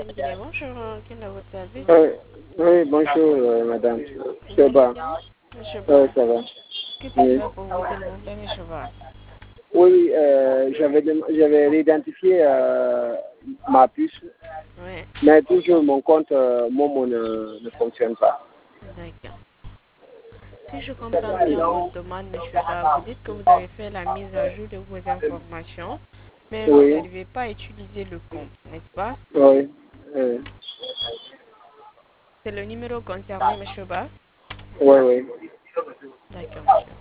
Guinée, bonjour, quel est votre service? Oui, bonjour, madame. Vous Ça allez va? bien, monsieur Oui, Ba? ça va. Que puis-je Oui, faire pour vous, s'il vous plaît, monsieur Ba? oui j'avais identifié ma puce, Oui, mais toujours mon compte Momo ne fonctionne pas. d'accord. Si je comprends bien votre demande, monsieur Ba, vous dites que vous avez fait la mise à jour de vos informations, mais vous Oui, n'arrivez pas à utiliser le compte, n'est-ce pas? oui, C'est le numéro concerné, monsieur Ba? oui, oui. D'accord, monsieur.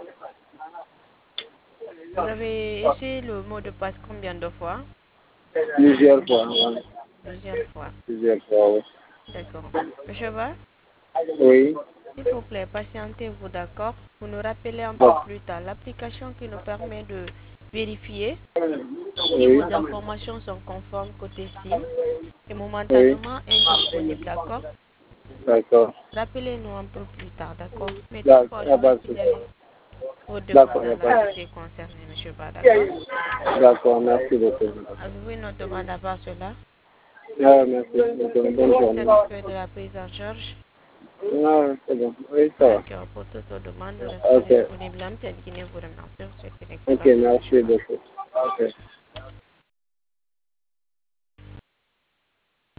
Vous avez essayé le mot de passe combien de fois? Plusieurs fois, oui. Plusieurs fois. Plusieurs fois, oui. D'accord. Monsieur Ba, Oui, s'il vous plaît, patientez-vous, d'accord? Vous nous rappelez un peu bon, plus tard. L'application qui nous permet de vérifier si oui, vos informations sont conformes côté SIM est oui, momentanément indisponible, d'accord? d'accord. Rappelez-nous un peu plus tard, d'accord? Mais toutefois, je vais D'accord, signaler vos demandes d'accord, il n'y à a pas de l'entité concernée, monsieur Ba, d'accord? D'accord, merci beaucoup. Avez-vous une autre demande à part cela? Ah, merci, bonne Êtes-vous journée. satisfait de la prise en charge? Ah, c'est bon, oui, ça va. D'accord, pour toute demande, nous restons Ok, disponibles. L'Amitié Guinée vous remercie. Je vous souhaite une ok, excellente journée, monsieur merci Ba. beaucoup. Ok.